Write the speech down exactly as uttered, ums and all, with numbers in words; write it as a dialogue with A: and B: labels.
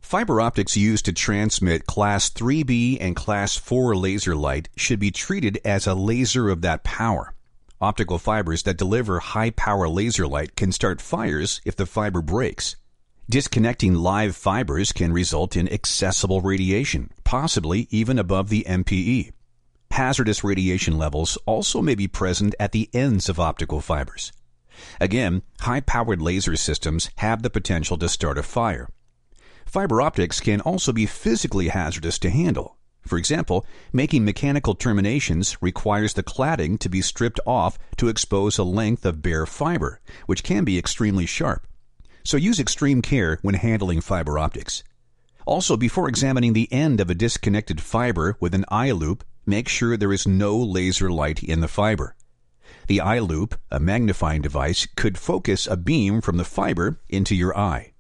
A: Fiber optics used to transmit Class three B and Class four laser light should be treated as a laser of that power. Optical fibers that deliver high-power laser light can start fires if the fiber breaks. Disconnecting live fibers can result in accessible radiation, possibly even above the M P E. Hazardous radiation levels also may be present at the ends of optical fibers. Again, high-powered laser systems have the potential to start a fire. Fiber optics can also be physically hazardous to handle. For example, making mechanical terminations requires the cladding to be stripped off to expose a length of bare fiber, which can be extremely sharp. So use extreme care when handling fiber optics. Also, before examining the end of a disconnected fiber with an eye loupe, make sure there is no laser light in the fiber. The eye loupe, a magnifying device, could focus a beam from the fiber into your eye.